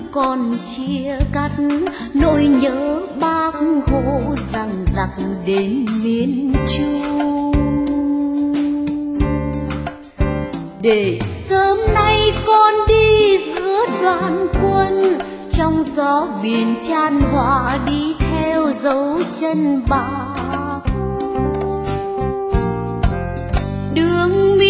còn chia cắt, nỗi nhớ bác Hồ rằng giặc đến miền Trung. Để sớm nay con đi giữa đoàn quân, trong gió biển chan hòa đi theo dấu chân Bác. Đường